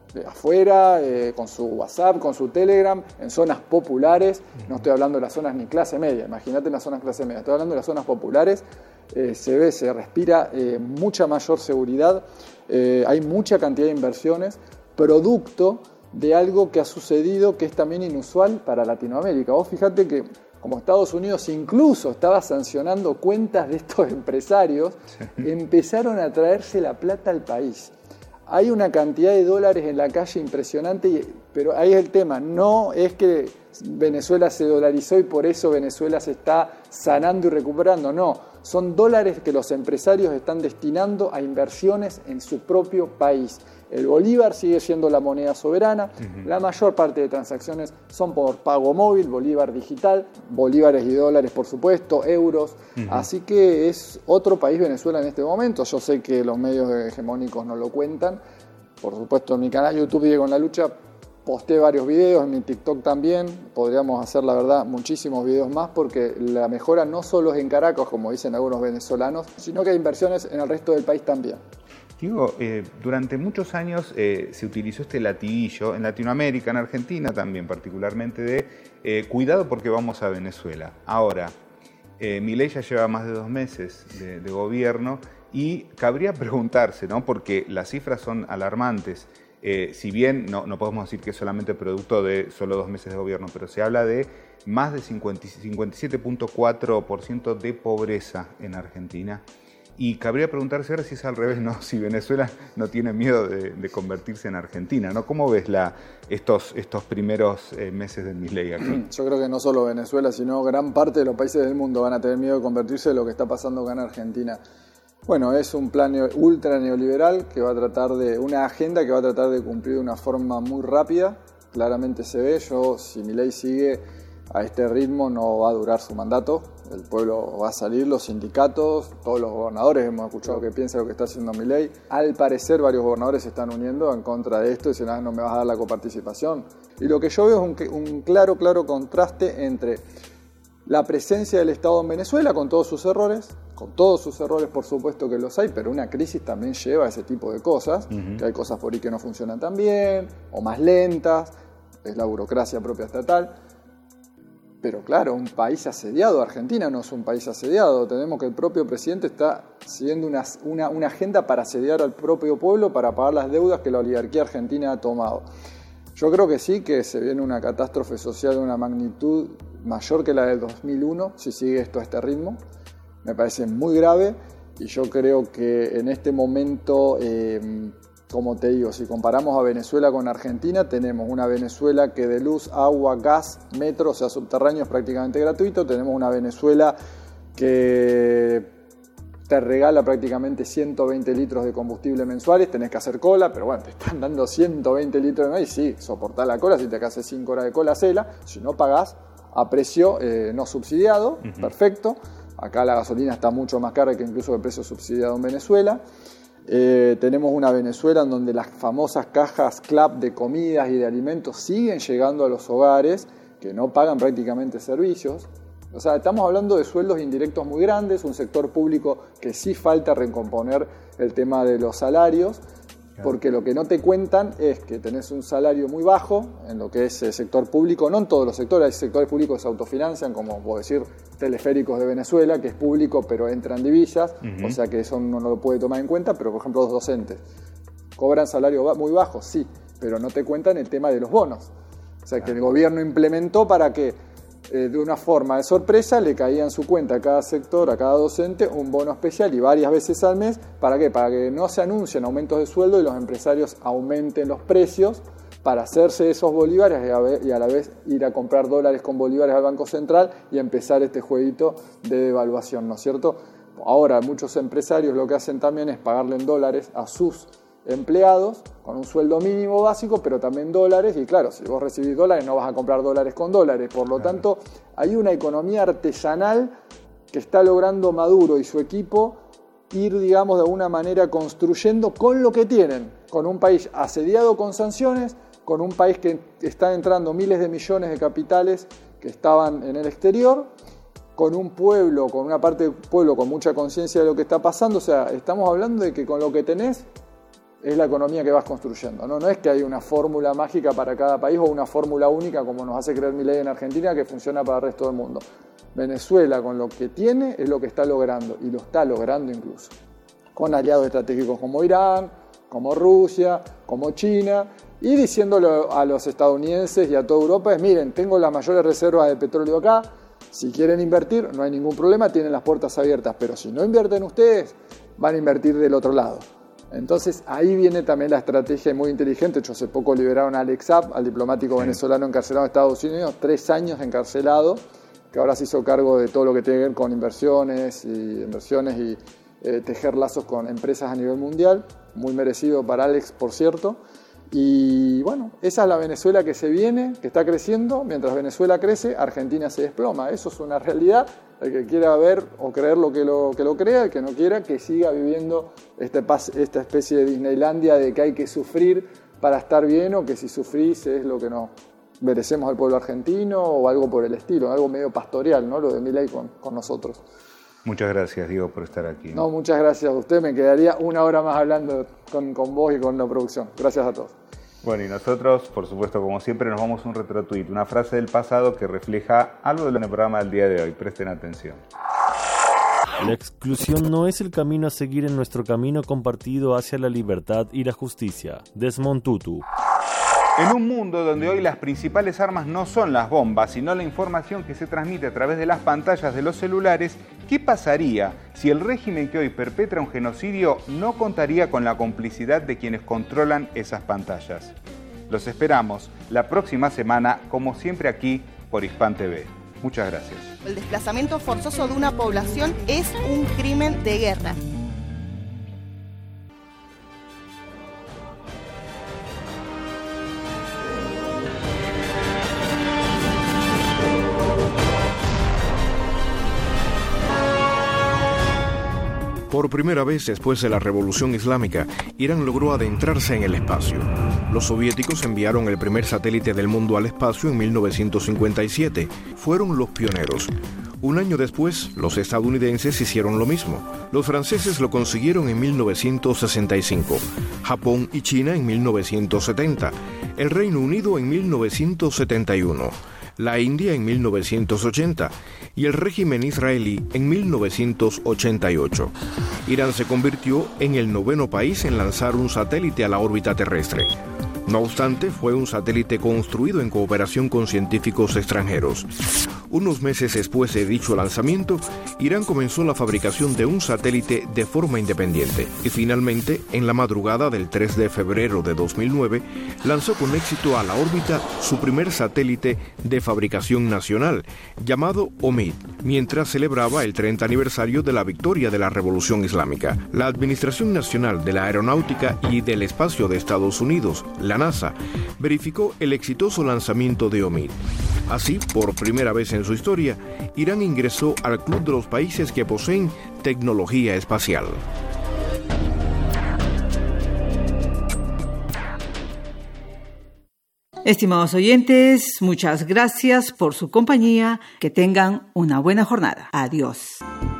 afuera, eh, con su WhatsApp, con su Telegram, en zonas populares. No estoy hablando de las zonas ni clase media, imagínate en las zonas clase media, estoy hablando de las zonas populares. Eh, se ve, se respira eh, mucha mayor seguridad, eh, hay mucha cantidad de inversiones, producto de algo que ha sucedido que es también inusual para Latinoamérica. Vos fíjate que como Estados Unidos incluso estaba sancionando cuentas de estos empresarios, sí. empezaron a traerse la plata al país. Hay una cantidad de dólares en la calle impresionante, pero ahí es el tema, no es que Venezuela se dolarizó y por eso Venezuela se está sanando y recuperando, no, son dólares que los empresarios están destinando a inversiones en su propio país. El bolívar sigue siendo la moneda soberana, uh-huh. la mayor parte de transacciones son por pago móvil, bolívar digital, bolívares y dólares por supuesto, euros, uh-huh. así que es otro país Venezuela en este momento. Yo sé que los medios hegemónicos no lo cuentan, por supuesto en mi canal YouTube Diego en la Lucha posté varios videos, en mi TikTok también, podríamos hacer la verdad muchísimos videos más porque la mejora no solo es en Caracas como dicen algunos venezolanos, sino que hay inversiones en el resto del país también. Diego, eh, durante muchos años eh, se utilizó este latiguillo, en Latinoamérica, en Argentina también particularmente, de eh, cuidado porque vamos a Venezuela. Ahora, eh, Milei ya lleva más de dos meses de, de gobierno y cabría preguntarse, ¿no? Porque las cifras son alarmantes. Eh, si bien no, no podemos decir que es solamente producto de solo dos meses de gobierno, pero se habla de más de cincuenta, cincuenta y siete punto cuatro por ciento de pobreza en Argentina. Y cabría preguntarse ahora si es al revés, ¿no? Si Venezuela no tiene miedo de, de convertirse en Argentina, ¿no? ¿Cómo ves la, estos, estos primeros eh, meses de Milei aquí? Yo creo que no solo Venezuela, sino gran parte de los países del mundo van a tener miedo de convertirse en lo que está pasando acá en Argentina. Bueno, es un plan ultra neoliberal que va a tratar de, una agenda que va a tratar de cumplir de una forma muy rápida. Claramente se ve, yo, si Milei sigue a este ritmo, no va a durar su mandato. El pueblo va a salir, los sindicatos, todos los gobernadores hemos escuchado que piensa lo que está haciendo Milei. Al parecer varios gobernadores se están uniendo en contra de esto, diciendo, ah, no me vas a dar la coparticipación. Y lo que yo veo es un, un claro, claro contraste entre la presencia del Estado en Venezuela con todos sus errores, con todos sus errores por supuesto que los hay, pero una crisis también lleva a ese tipo de cosas, uh-huh. que hay cosas por ahí que no funcionan tan bien, o más lentas, es la burocracia propia estatal. Pero claro, un país asediado, Argentina no es un país asediado, tenemos que el propio presidente está siguiendo una, una, una agenda para asediar al propio pueblo, para pagar las deudas que la oligarquía argentina ha tomado. Yo creo que sí, que se viene una catástrofe social de una magnitud mayor que la del dos mil uno, si sigue esto a este ritmo. Me parece muy grave y yo creo que en este momento, eh, como te digo, si comparamos a Venezuela con Argentina, tenemos una Venezuela que de luz, agua, gas, metro, o sea, subterráneo es prácticamente gratuito. Tenemos una Venezuela que te regala prácticamente ciento veinte litros de combustible mensuales, tenés que hacer cola, pero bueno, te están dando ciento veinte litros de maíz, sí, soportá la cola, si te haces cinco horas de cola, hacela, si no pagás a precio eh, no subsidiado, uh-huh. perfecto. Acá la gasolina está mucho más cara que incluso el precio subsidiado en Venezuela. Eh, tenemos una Venezuela en donde las famosas cajas CLAP de comidas y de alimentos siguen llegando a los hogares que no pagan prácticamente servicios. O sea, estamos hablando de sueldos indirectos muy grandes, un sector público que sí falta recomponer el tema de los salarios, porque lo que no te cuentan es que tenés un salario muy bajo en lo que es el sector público, no en todos los sectores, hay sectores públicos que se autofinancian, como puedo decir, Teleféricos de Venezuela, que es público pero entran divisas, uh-huh. o sea que eso no, no lo puede tomar en cuenta, pero por ejemplo los docentes cobran salario muy bajo, sí, pero no te cuentan el tema de los bonos. O sea que el gobierno implementó para que Eh, de una forma de sorpresa le caía en su cuenta a cada sector, a cada docente, un bono especial y varias veces al mes. ¿Para qué? Para que no se anuncien aumentos de sueldo y los empresarios aumenten los precios para hacerse esos bolívares y a, ver, y a la vez ir a comprar dólares con bolívares al Banco Central y empezar este jueguito de devaluación, ¿no es cierto? Ahora muchos empresarios lo que hacen también es pagarle en dólares a sus empleados con un sueldo mínimo básico, pero también dólares, y claro, si vos recibís dólares no vas a comprar dólares con dólares, por lo tanto hay una economía artesanal que está logrando Maduro y su equipo ir, digamos, de alguna manera construyendo con lo que tienen, con un país asediado con sanciones, con un país que está entrando miles de millones de capitales que estaban en el exterior, con un pueblo, con una parte del pueblo con mucha conciencia de lo que está pasando. O sea, estamos hablando de que con lo que tenés es la economía que vas construyendo, ¿no? No es que hay una fórmula mágica para cada país o una fórmula única como nos hace creer Milei en Argentina que funciona para el resto del mundo. Venezuela con lo que tiene es lo que está logrando y lo está logrando incluso con aliados estratégicos como Irán, como Rusia, como China, y diciéndole a los estadounidenses y a toda Europa es, miren, tengo las mayores reservas de petróleo acá, si quieren invertir no hay ningún problema, tienen las puertas abiertas, pero si no invierten ustedes van a invertir del otro lado. Entonces ahí viene también la estrategia muy inteligente. Hecho, hace poco liberaron a Alex Saab, al diplomático venezolano encarcelado en Estados Unidos, tres años encarcelado, que ahora se hizo cargo de todo lo que tiene que ver con inversiones y inversiones y eh, tejer lazos con empresas a nivel mundial. Muy merecido para Alex, por cierto. Y bueno, esa es la Venezuela que se viene, que está creciendo. Mientras Venezuela crece, Argentina se desploma. Eso es una realidad. El que quiera ver o creer lo que lo, que lo crea, el que no quiera, que siga viviendo este, esta especie de Disneylandia de que hay que sufrir para estar bien, o que si sufrís es lo que nos merecemos al pueblo argentino o algo por el estilo, algo medio pastoral, ¿no? Lo de Milei con, con nosotros. Muchas gracias, Diego, por estar aquí. No, muchas gracias a usted. Me quedaría una hora más hablando con, con vos y con la producción. Gracias a todos. Bueno, y nosotros, por supuesto, como siempre, nos vamos a un retrotuit, una frase del pasado que refleja algo de lo en el programa del día de hoy. Presten atención. La exclusión no es el camino a seguir en nuestro camino compartido hacia la libertad y la justicia. Desmond Tutu. En un mundo donde hoy las principales armas no son las bombas, sino la información que se transmite a través de las pantallas de los celulares, ¿qué pasaría si el régimen que hoy perpetra un genocidio no contaría con la complicidad de quienes controlan esas pantallas? Los esperamos la próxima semana, como siempre aquí por Hispan T V. Muchas gracias. El desplazamiento forzoso de una población es un crimen de guerra. Por primera vez después de la Revolución Islámica, Irán logró adentrarse en el espacio. Los soviéticos enviaron el primer satélite del mundo al espacio en mil novecientos cincuenta y siete. Fueron los pioneros. Un año después, los estadounidenses hicieron lo mismo. Los franceses lo consiguieron en mil novecientos sesenta y cinco, Japón y China en mil novecientos setenta, el Reino Unido en mil novecientos setenta y uno, la India en mil novecientos ochenta y el régimen israelí en mil novecientos ochenta y ocho. Irán se convirtió en el noveno país en lanzar un satélite a la órbita terrestre. No obstante, fue un satélite construido en cooperación con científicos extranjeros. Unos meses después de dicho lanzamiento, Irán comenzó la fabricación de un satélite de forma independiente y finalmente, en la madrugada del tres de febrero de dos mil nueve, lanzó con éxito a la órbita su primer satélite de fabricación nacional, llamado OMID, mientras celebraba el treinta aniversario de la victoria de la Revolución Islámica. La Administración Nacional de la Aeronáutica y del Espacio de Estados Unidos, la NASA, verificó el exitoso lanzamiento de OMID. Así, por primera vez en su historia, Irán ingresó al club de los países que poseen tecnología espacial. Estimados oyentes, muchas gracias por su compañía. Que tengan una buena jornada. Adiós.